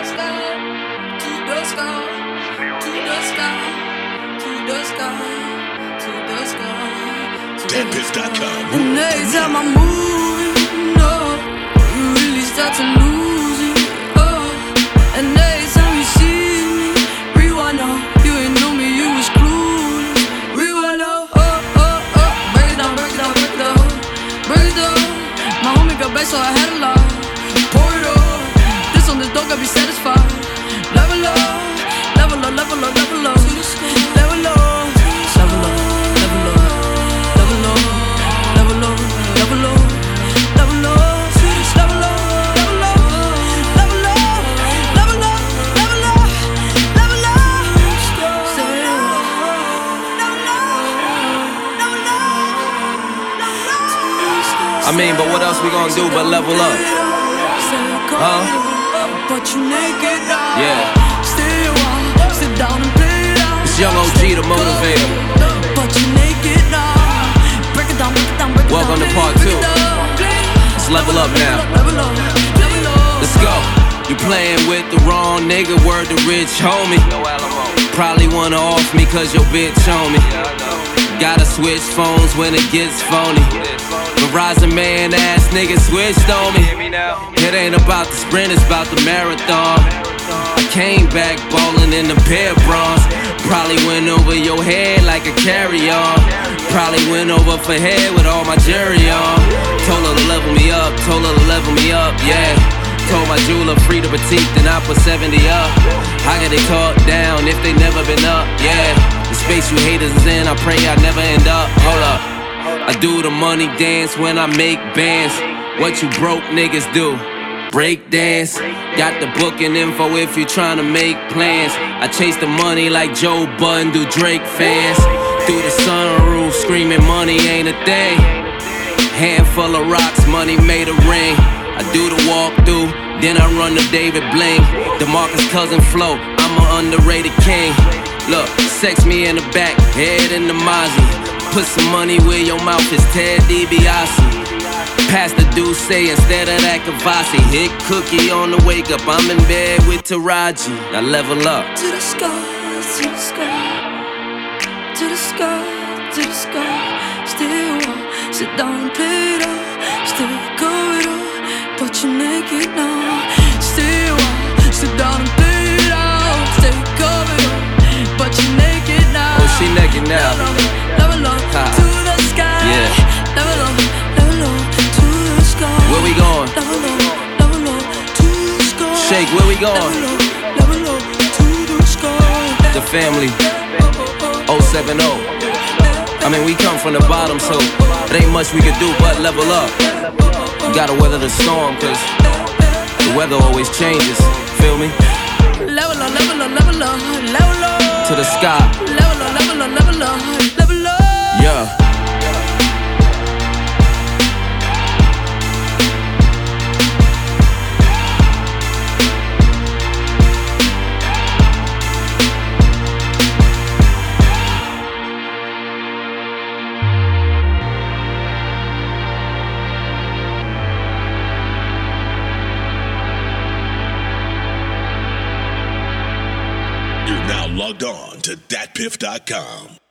DatPiff.com. And every time I move, no, you really start to lose it. Oh, and every time you see me, rewind now. You ain't know me, you was clueless. Rewind now. Oh, oh, oh. Break it down, break it down, break it down, break it down. My homie got back, so I had a lot. Pour it up. This on this dog, I be satisfied. Level up, level up, level up, level up, level up. I mean, but what else we gonna do but level up? Huh? Yeah. Sit down and play it out. It's Young OG, the motivator. But you naked now. Break it down, break it down, break it down. Welcome to part 2. Let's level up now. Let's go. You playing with the wrong nigga, word to rich homie. Probably wanna off me cause your bitch on me. Gotta switch phones when it gets phony. Verizon man ass nigga switched on me. It ain't about the sprint, it's about the marathon. I came back ballin' in the pair bronze. Probably went over your head like a carry-on. Probably went over for head with all my jury on. Told her to level me up, told her to level me up, yeah. Told my jeweler free the boutique, then I put 70 up. How can they talk down if they never been up, yeah. The space you haters is in, I pray I never end up. Hold up, I do the money dance when I make bands. What you broke niggas do, break dance. Got the booking info if you tryna make plans. I chase the money like Joe Budden do Drake fans. Through the sunroof screaming money ain't a thing. Handful of rocks, money made a ring. I do the walkthrough, then I run the David Bling. DeMarcus Cousin flow, I'm an underrated king. Look, sex me in the back, head in the Mozzie. Put some money where your mouth is, Ted DiBiase. Pass the Douce instead of that Kavasi. Hit Cookie on the wake up, I'm in bed with Taraji. Now level up. To the sky, to the sky, to the sky, to the sky. Still walk, sit down and play it out. Still go it up. But you naked now. Still walk, sit down and play it out. Stay covered up, but you naked now. Oh, she naked now. Level up, to the sky. Yeah. Level up, to the sky. Where we going? Level up, to the sky. Shake, where we going? Level up, to the sky. The family, 070. I mean, we come from the bottom, so it ain't much we can do but level up. You gotta weather the storm, cause the weather always changes, feel me? Level up, level up, level up, level up. To the sky. Level up, level up, level up, level up. Yeah. You're now logged on to DatPiff.com.